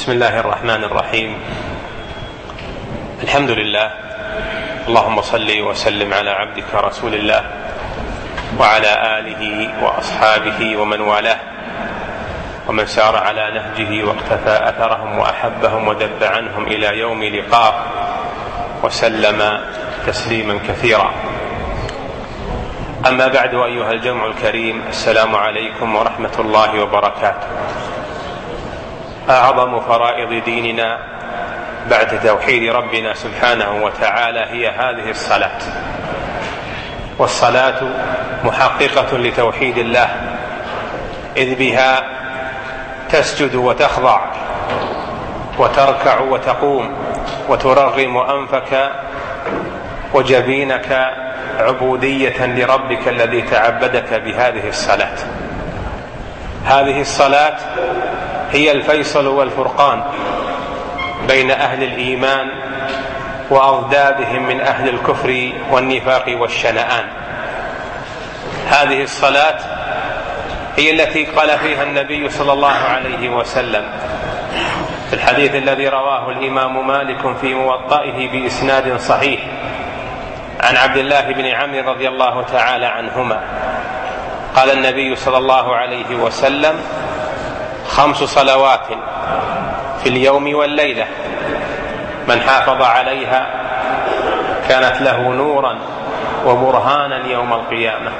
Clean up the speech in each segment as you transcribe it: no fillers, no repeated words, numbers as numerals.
بسم الله الرحمن الرحيم. الحمد لله، اللهم صل وسلم على عبدك رسول الله وعلى آله وأصحابه ومن والاه ومن سار على نهجه واقتفى أثرهم وأحبهم ودب عنهم إلى يوم لقاه وسلم تسليما كثيرا. أما بعد، أيها الجمع الكريم، السلام عليكم ورحمة الله وبركاته. أعظم فرائض ديننا بعد توحيد ربنا سبحانه وتعالى هي هذه الصلاة، والصلاة محققة لتوحيد الله، إذ بها تسجد وتخضع وتركع وتقوم وترغم أنفك وجبينك عبودية لربك الذي تعبدك بهذه الصلاة. هذه الصلاة هي الفيصل والفرقان بين أهل الإيمان وأضدادهم من أهل الكفر والنفاق والشنآن. هذه الصلاة هي التي قال فيها النبي صلى الله عليه وسلم في الحديث الذي رواه الإمام مالك في موطئه بإسناد صحيح عن عبد الله بن عمرو رضي الله تعالى عنهما، قال النبي صلى الله عليه وسلم: 5 صلوات في اليوم والليلة من حافظ عليها كانت له نورا وبرهانا يوم القيامة،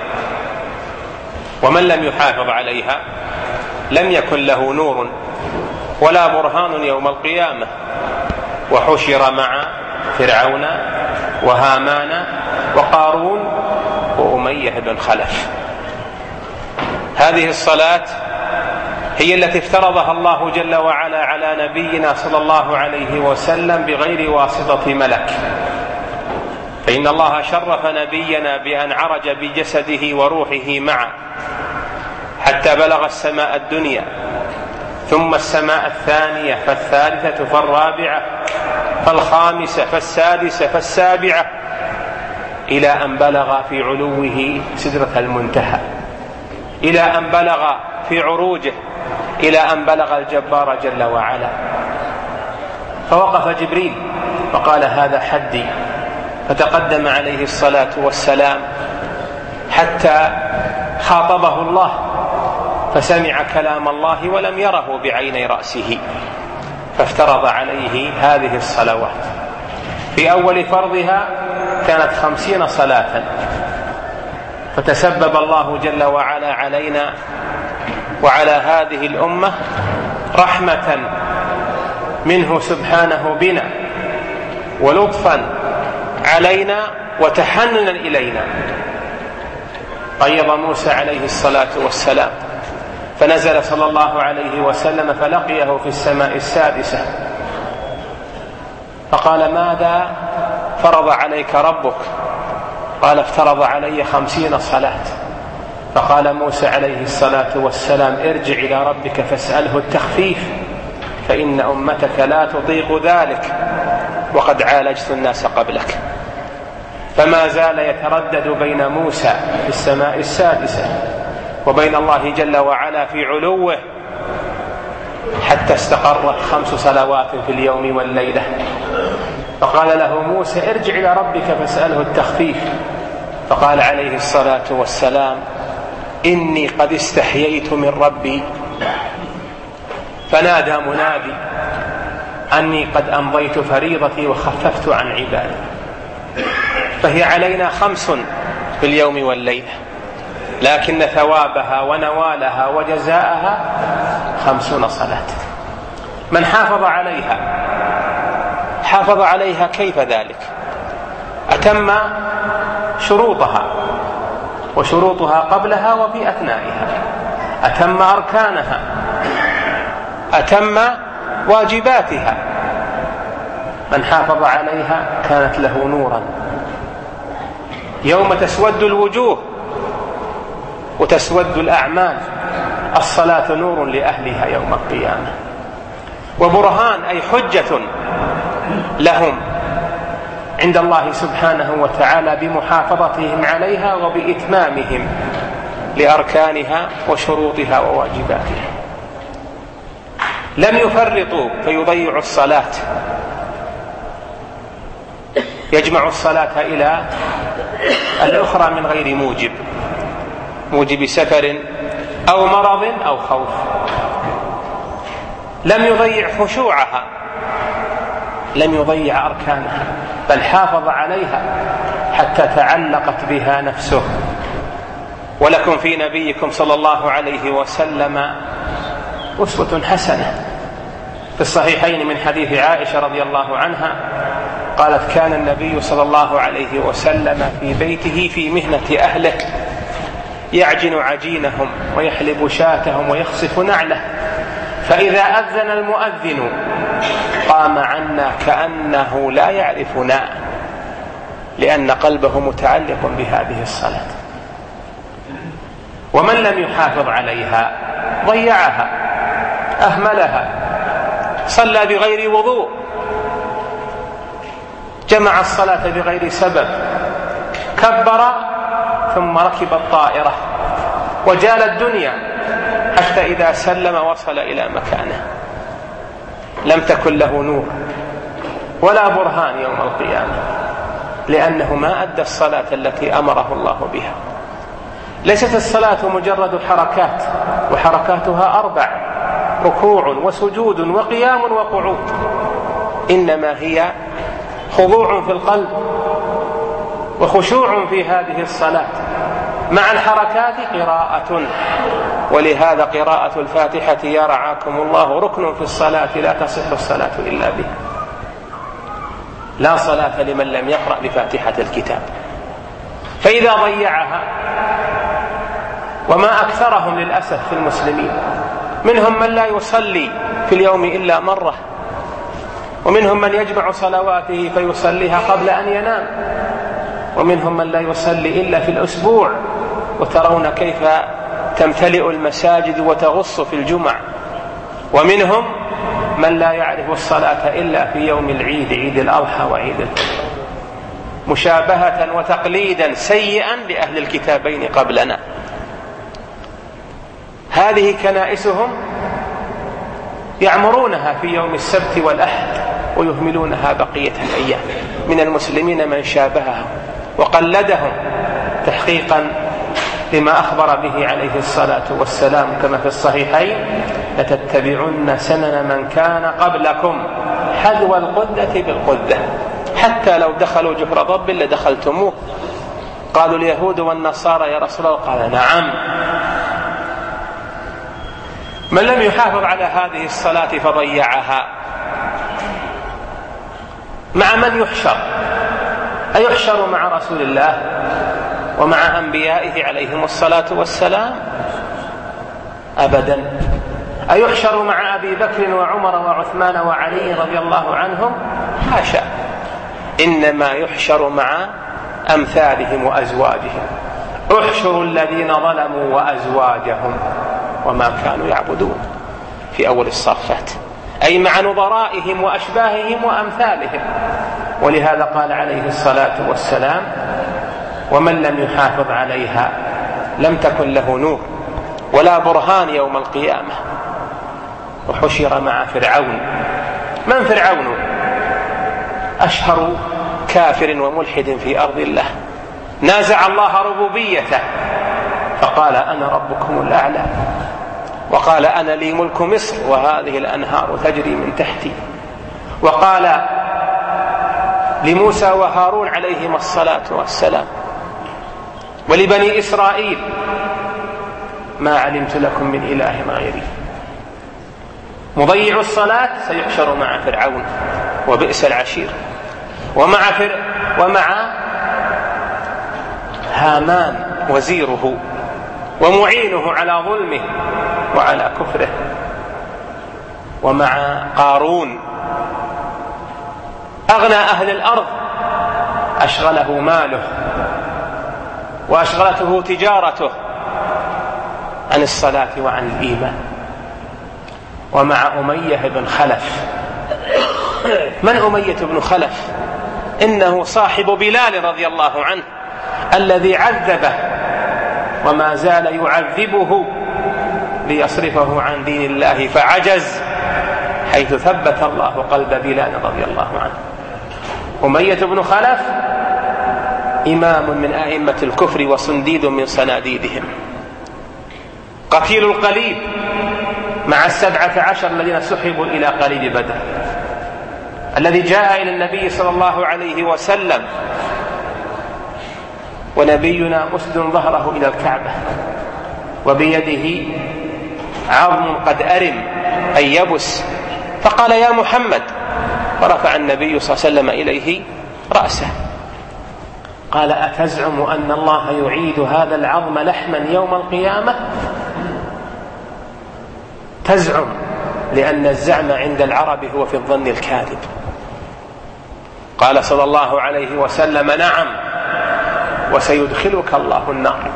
ومن لم يحافظ عليها لم يكن له نور ولا برهان يوم القيامة، وحشر مع فرعون وهامان وقارون وأمية بن خلف. هذه الصلاة هي التي افترضها الله جل وعلا على نبينا صلى الله عليه وسلم بغير واسطة ملك، فإن الله شرف نبينا بأن عرج بجسده وروحه معا حتى بلغ السماء الدنيا، ثم السماء الثانية، فالثالثة، فالرابعة، فالخامسة، فالسادسة، فالسابعة، إلى أن بلغ في علوه سدرة المنتهى، إلى أن بلغ في عروجه، إلى أن بلغ الجبار جل وعلا. فوقف جبريل فقال: هذا حدي، فتقدم عليه الصلاة والسلام حتى خاطبه الله، فسمع كلام الله ولم يره بعيني رأسه، فافترض عليه هذه الصلوات. في أول فرضها كانت 50 صلاة، فتسبب الله جل وعلا علينا وعلى هذه الأمة رحمة منه سبحانه بنا، ولطفا علينا وتحننا إلينا. قيض موسى عليه الصلاة والسلام، فنزل صلى الله عليه وسلم فلقيه في السماء السادسة، فقال: ماذا فرض عليك ربك؟ قال: افترض علي 50 صلاة. فقال موسى عليه الصلاة والسلام: ارجع إلى ربك فاسأله التخفيف، فإن أمتك لا تطيق ذلك وقد عالجت الناس قبلك. فما زال يتردد بين موسى في السماء السادسة وبين الله جل وعلا في علوه حتى استقرت 5 صلوات في اليوم والليلة. فقال له موسى: ارجع إلى ربك فاسأله التخفيف. فقال عليه الصلاة والسلام: إني قد استحييت من ربي، فنادى منادي أني قد أمضيت فريضتي وخففت عن عبادي. فهي علينا 5 في اليوم والليلة، لكن ثوابها ونوالها وجزاءها 50 صلاة. من حافظ عليها كيف ذلك؟ أتم شروطها، وشروطها قبلها وفي أثنائها، أتم أركانها، أتم واجباتها. من حافظ عليها كانت له نورا يوم تسود الوجوه وتسود الأعمال. الصلاة نور لأهلها يوم القيامة، وبرهان أي حجة لهم عند الله سبحانه وتعالى بمحافظتهم عليها وبإتمامهم لأركانها وشروطها وواجباتها. لم يفرطوا فيضيعوا الصلاة، يجمع الصلاة إلى الأخرى من غير موجب سفر أو مرض أو خوف. لم يضيع خشوعها، لم يضيع أركانها، بل حافظ عليها حتى تعلقت بها نفسه. ولكم في نبيكم صلى الله عليه وسلم أسوة حسنة. في الصحيحين من حديث عائشة رضي الله عنها قالت: كان النبي صلى الله عليه وسلم في بيته في مهنة أهله يعجن عجينهم ويحلب شاتهم ويخصف نعله، فإذا أذن المؤذن قام عنا كأنه لا يعرفنا، لأن قلبه متعلق بهذه الصلاة. ومن لم يحافظ عليها ضيعها، أهملها، صلى بغير وضوء، جمع الصلاة بغير سبب، كبر ثم ركب الطائرة وجال الدنيا حتى إذا سلم وصل إلى مكانه، لم تكن له نور ولا برهان يوم القيامة، لأنه ما أدى الصلاة التي أمره الله بها. ليست الصلاة مجرد حركات، وحركاتها 4: ركوع وسجود وقيام وقعود، إنما هي خضوع في القلب وخشوع في هذه الصلاة، مع الحركات قراءة. ولهذا قراءة الفاتحة يا رعاكم الله ركن في الصلاة، لا تصح الصلاة إلا به. لا صلاة لمن لم يقرأ بفاتحة الكتاب. فإذا ضيعها، وما أكثرهم للأسف في المسلمين، منهم من لا يصلي في اليوم إلا مرة، ومنهم من يجمع صلواته فيصليها قبل أن ينام، ومنهم من لا يصلي إلا في الأسبوع، وترون كيف تمتلئ المساجد وتغص في الجمع، ومنهم من لا يعرف الصلاة إلا في يوم العيد، عيد الأضحى وعيد الفطر، مشابهة وتقليدا سيئا لأهل الكتابين قبلنا. هذه كنائسهم يعمرونها في يوم السبت والأحد ويهملونها بقية الأيام. من المسلمين من شابههم وقلدهم تحقيقا لما أخبر به عليه الصلاة والسلام كما في الصحيحين: لتتبعن سنن من كان قبلكم حذو القدة بالقدة، حتى لو دخلوا جحر ضب لدخلتموه. قالوا اليهود والنصارى يا رسول الله، قال: نعم. من لم يحافظ على هذه الصلاة فضيعها، مع من يحشر؟ أيحشر مع رسول الله ومع أنبيائه عليهم الصلاة والسلام؟ أبدا. أيحشر مع أبي بكر وعمر وعثمان وعلي رضي الله عنهم؟ حاشا. إنما يحشر مع أمثالهم وأزواجهم. احشروا الذين ظلموا وأزواجهم وما كانوا يعبدون، في أول الصافات، أي مع نظرائهم وأشباههم وأمثالهم. ولهذا قال عليه الصلاة والسلام: ومن لم يحافظ عليها لم تكن له نور ولا برهان يوم القيامة. وحشر مع فرعون. من فرعون؟ أشهر كافر وملحد في أرض الله، نازع الله ربوبيته فقال: أنا ربكم الأعلى، وقال: أنا لي ملك مصر وهذه الأنهار تجري من تحتي، وقال لموسى وهارون عليهما الصلاة والسلام ولبني إسرائيل: ما علمت لكم من إله غيري. مضيع الصلاة سيحشر مع فرعون وبئس العشير، ومع هامان وزيره ومعينه على ظلمه وعلى كفره، ومع قارون أغنى أهل الأرض، أشغله ماله وأشغلته تجارته عن الصلاة وعن الإيمان. ومع أمية بن خلف. من أمية بن خلف؟ إنه صاحب بلال رضي الله عنه الذي عذبه وما زال يعذبه ليصرفه عن دين الله، فعجز حيث ثبت الله قلب بلال رضي الله عنه. أمية بن خلف إمام من أئمة الكفر وصنديد من صناديدهم، قتيل القليب مع 17 الذين سحبوا إلى قليب بدر، الذي جاء إلى النبي صلى الله عليه وسلم ونبينا مسد ظهره إلى الكعبة وبيده عظم قد أرم أي يبس، فقال يا محمد، ورفع النبي صلى الله عليه وسلم إليه رأسه، قال أتزعم أن الله يعيد هذا العظم لحما يوم القيامة؟ تزعم، لأن الزعم عند العرب هو في الظن الكاذب. قال صلى الله عليه وسلم نعم، وسيدخلك الله النار.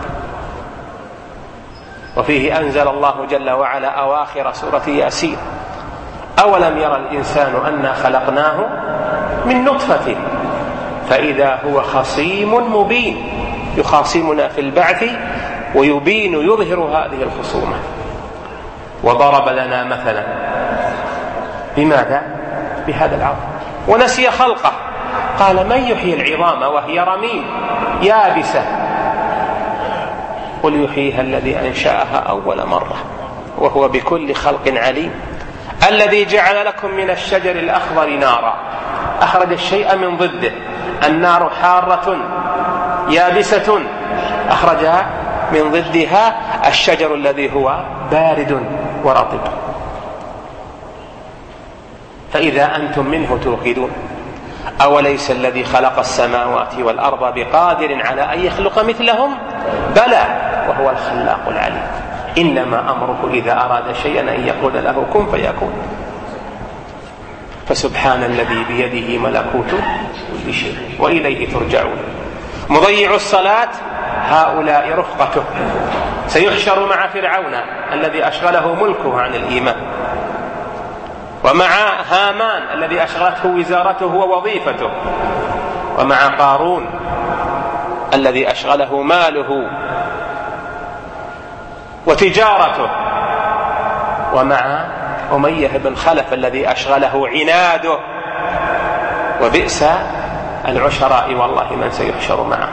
وفيه أنزل الله جل وعلا أواخر سورة ياسين: أولم يرى الإنسان أنا خلقناه من نطفة فإذا هو خصيم مبين، يخاصمنا في البعث ويبين يظهر هذه الخصومة. وضرب لنا مثلا بماذا؟ بهذا العظم، ونسي خلقه، قال من يحيي العظام وهي رميم يابسة؟ قل يحييها الذي أنشأها أول مرة وهو بكل خلق عليم. الذي جعل لكم من الشجر الأخضر نارا، أخرج الشيء من ضده، النار حارة يابسة، أخرجها من ضدها الشجر الذي هو بارد ورطب، فإذا أنتم منه توقدون. أوليس الذي خلق السماوات والأرض بقادر على أن يخلق مثلهم؟ بلى وهو الخلاق العليم. إنما أمره إذا أراد شيئا أن يقول له كن فيكون. فسبحان الذي بيده ملكوت كل شيء وإليه ترجعون. مضيع الصلاة هؤلاء رفقته، سيحشر مع فرعون الذي أشغله ملكه عن الإيمان، ومع هامان الذي أشغلته وزارته ووظيفته، ومع قارون الذي أشغله ماله وتجارته، ومع أمية بن خلف الذي أشغله عناده. وبئس العشراء والله من سيحشر معه.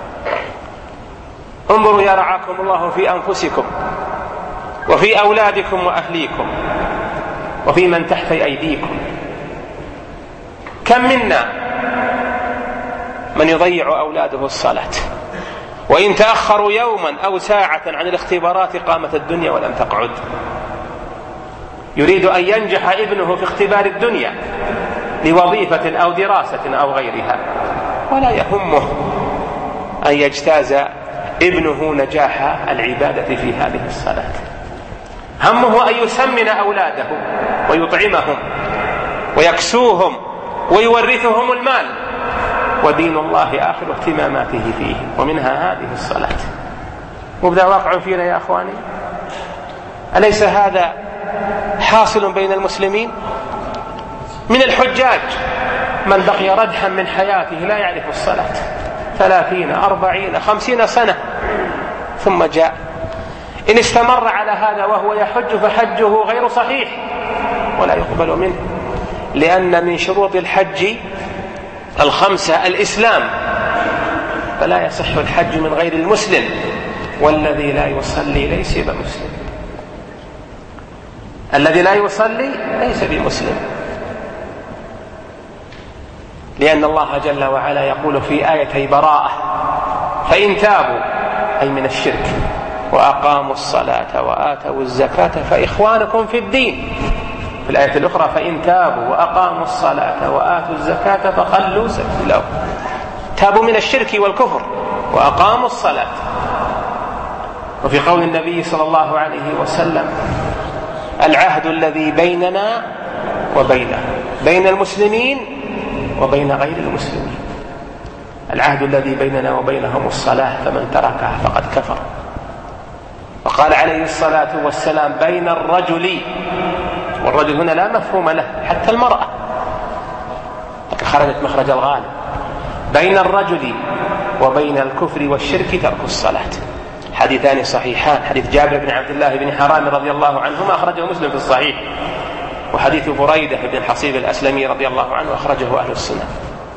انظروا يا رعاكم الله في أنفسكم وفي أولادكم وأهليكم وفي من تحت أيديكم. كم منا من يضيع أولاده الصلاة، وإن تأخروا يوما أو ساعة عن الاختبارات قامت الدنيا ولم تقعد. يريد أن ينجح ابنه في اختبار الدنيا لوظيفة أو دراسة أو غيرها، ولا يهمه أن يجتاز ابنه نجاح العبادة في هذه الصلاة. همه أن يسمن أولاده ويطعمهم ويكسوهم ويورثهم المال، ودين الله آخر اهتماماته فيه، ومنها هذه الصلاة. مبدأ واقع فينا يا أخواني. أليس هذا حاصل بين المسلمين؟ من الحجاج من بقي ردحا من حياته لا يعرف الصلاة 30 40 50 سنة ثم جاء. إن استمر على هذا وهو يحج فحجه غير صحيح ولا يقبل منه، لأن من شروط الحج 5 الإسلام، فلا يصح الحج من غير المسلم، والذي لا يصلي ليس بمسلم. الذي لا يصلي ليس بمسلم، لأن الله جل وعلا يقول في آيتي براءة: فإن تابوا أي من الشرك وأقاموا الصلاة وآتوا الزكاة فإخوانكم في الدين. في الآية الأخرى: فإن تابوا وأقاموا الصلاة وآتوا الزكاة فخلوا سبيلهم. تابوا من الشرك والكفر وأقاموا الصلاة. وفي قول النبي صلى الله عليه وسلم: العهد الذي بيننا وبينه، بين المسلمين وبين غير المسلمين، العهد الذي بيننا وبينهم الصلاة، فمن تركها فقد كفر. وقال عليه الصلاة والسلام: بين الرجل، والرجل هنا لا مفهوم له، حتى المرأة خرجت مخرج الغالب، بين الرجل وبين الكفر والشرك ترك الصلاة. حديثان صحيحان، حديث جابر بن عبد الله بن حرام رضي الله عنهما أخرجه مسلم في الصحيح، وحديث بريدة بن الحصيب الأسلمي رضي الله عنه أخرجه أهل السنة.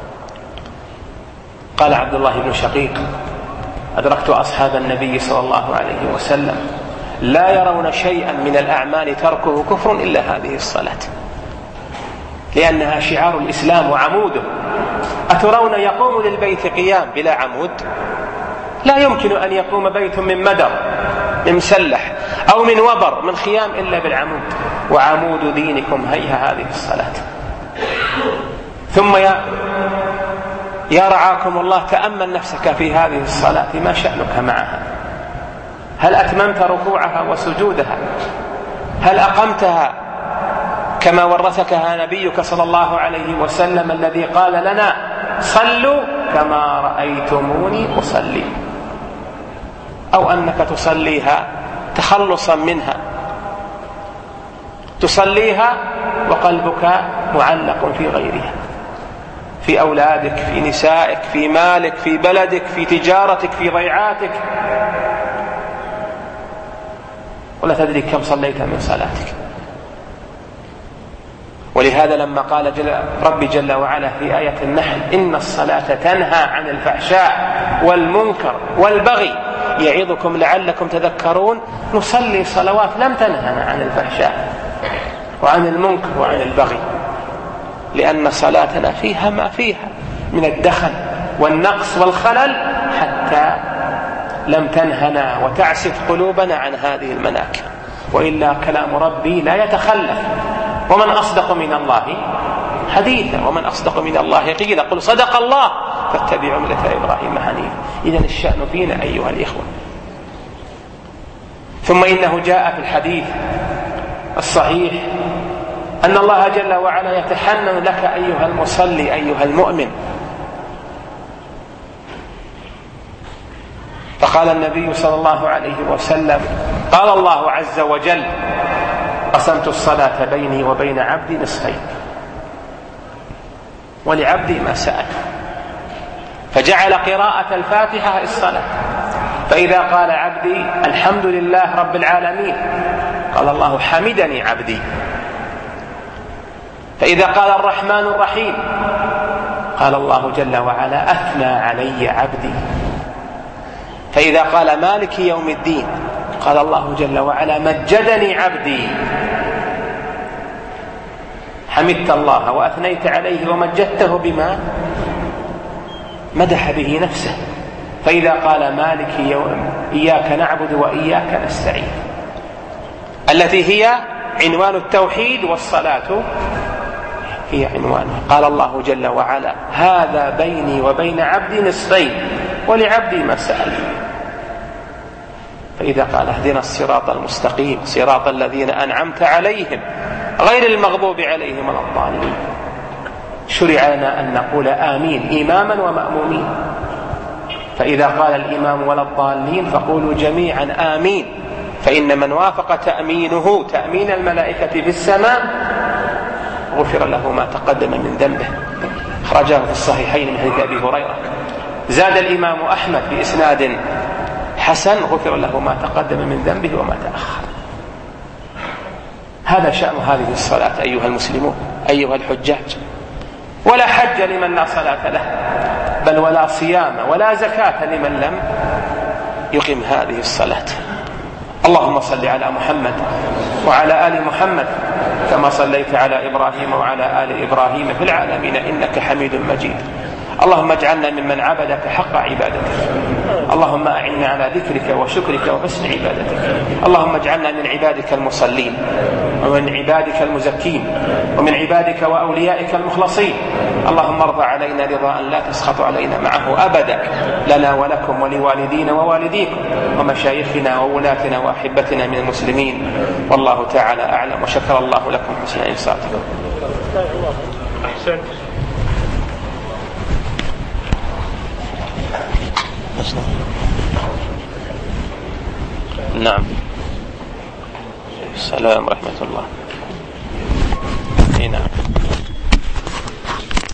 قال عبد الله بن شقيق: أدركت أصحاب النبي صلى الله عليه وسلم لا يرون شيئا من الأعمال تركه كفر إلا هذه الصلاة، لأنها شعار الإسلام وعموده. أترون يقوم للبيت قيام بلا عمود؟ لا يمكن أن يقوم بيت من مدر، من مسلح، أو من وبر، من خيام، إلا بالعمود. وعمود دينكم هيها هذه الصلاة. ثم يا رعاكم الله تأمل نفسك في هذه الصلاة، ما شأنك معها؟ هل أتممت ركوعها وسجودها؟ هل أقمتها كما ورثكها نبيك صلى الله عليه وسلم الذي قال لنا: صلوا كما رأيتموني أصلي؟ أو أنك تصليها تخلصا منها، تصليها وقلبك معلق في غيرها، في أولادك، في نسائك، في مالك، في بلدك، في تجارتك، في ضيعاتك، ولا تدري كم صليت من صلاتك. ولهذا لما قال ربي جل وعلا في آية النحل: إن الصلاة تنهى عن الفحشاء والمنكر والبغي يعظكم لعلكم تذكرون، نصلي صلوات لم تنهنا عن الفحشاء وعن المنكر وعن البغي، لأن صلاتنا فيها ما فيها من الدخل والنقص والخلل، حتى لم تنهنا وتعسف قلوبنا عن هذه المناكب. وإلا كلام ربي لا يتخلف. ومن أصدق من الله حديثا ومن أصدق من الله قيلا، قل صدق الله فاتبعوا ملة إبراهيم حنيفا. إذن الشأن فينا أيها الإخوة. ثم إنه جاء في الحديث الصحيح أن الله جل وعلا يتحنن لك أيها المصلي أيها المؤمن. فقال النبي صلى الله عليه وسلم: قال الله عز وجل: قسمت الصلاة بيني وبين عبدي نصفين ولعبدي ما سأل. فجعل قراءة الفاتحة الصلاة، فإذا قال عبدي الحمد لله رب العالمين قال الله حمدني عبدي. فإذا قال الرحمن الرحيم قال الله جل وعلا أثنى علي عبدي. فإذا قال مالك يوم الدين قال الله جل وعلا مجدني عبدي. حمدت الله وأثنيت عليه ومجدته بما مدح به نفسه. فإذا قال مالك يوم إياك نعبد وإياك نستعين، التي هي عنوان التوحيد، والصلاة هي عنوانها، قال الله جل وعلا هذا بيني وبين عبدي نصفين ولعبدي ما سأل. فإذا قال اهدنا الصراط المستقيم صراط الذين أنعمت عليهم غير المغضوب عليهم ولا الضالين، شرع لنا أن نقول آمين إماما ومأمومين. فإذا قال الإمام ولا الضالين فقولوا جميعا آمين، فإن من وافق تأمينه تأمين الملائكة في السماء غفر له ما تقدم من ذنبه. خرجه في الصحيحين من حديث أبي هريرة. زاد الإمام أحمد بإسناد حسن غفر له ما تقدم من ذنبه وما تأخر. هذا شأن هذه الصلاة أيها المسلمون أيها الحجاج. ولا حج لمن لا صلاة له، بل ولا صيام ولا زكاة لمن لم يقم هذه الصلاة. اللهم صل على محمد وعلى آل محمد كما صليت على إبراهيم وعلى آل إبراهيم في العالمين إنك حميد مجيد. اللهم اجعلنا ممن عبدك حق عبادتك. اللهم أعنا على ذكرك وشكرك وحسن عبادتك. اللهم اجعلنا من عبادك المصلين ومن عبادك المزكين ومن عبادك وأوليائك المخلصين. اللهم ارضى علينا رضاء لا تسخط علينا معه أبدا، لنا ولكم ولوالدينا ووالديكم ومشايخنا وولاتنا وأحبتنا من المسلمين. والله تعالى أعلم، وشكر الله لكم حسن إنصاتكم. نعم. السلام ورحمة الله.